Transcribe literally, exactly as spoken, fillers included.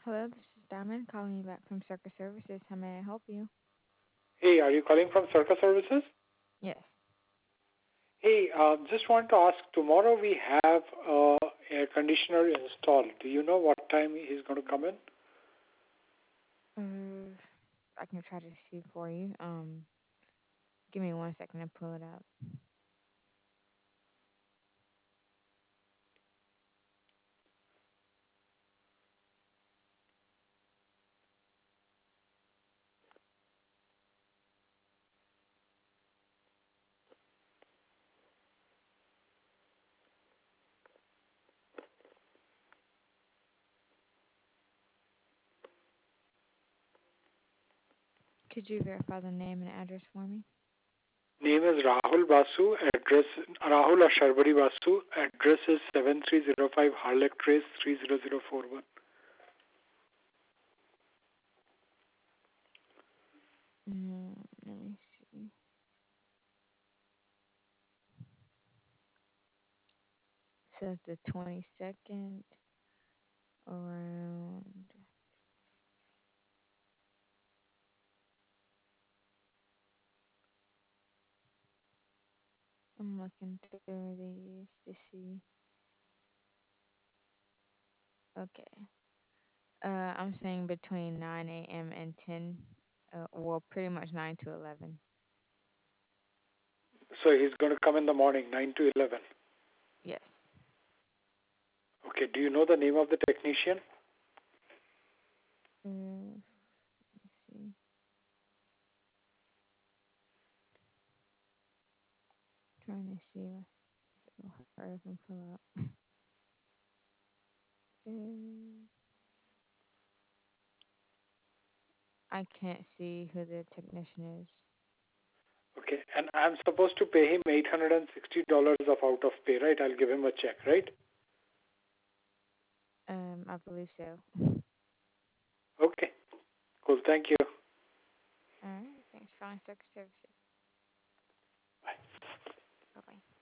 Hello, this is Diamond calling you back from Circus Services. How may I help you? Hey, are you calling from Circus Services? Yes. Hey, uh, just want to ask, tomorrow we have uh, air conditioner installed. Do you know what time he's going to come in? Uh, I can try to see for you. Um, give me one second to pull it up. Could you verify the name and address for me? Name is Rahul Basu, address Rahul or Sharbari Basu, address is seven three zero five Harlech Trace three zero zero four one. Mm, let me see. So it's the twenty-second around. I'm looking through these to see. Okay. Uh, I'm saying between nine a m and ten. Uh, well, pretty much nine to eleven. So he's going to come in the morning, nine to eleven. Yes. Okay, do you know the name of the technician? Uh, let's see. Trying to see if it'll hurry up and pull up. Uh, I can't see who the technician is. Okay, and I'm supposed to pay him eight hundred sixty dollars of out of pay, right? I'll give him a check, right? Um, I believe so. Okay, cool, thank you. All right. Thanks for calling Circus Services. Bye. Bye bye.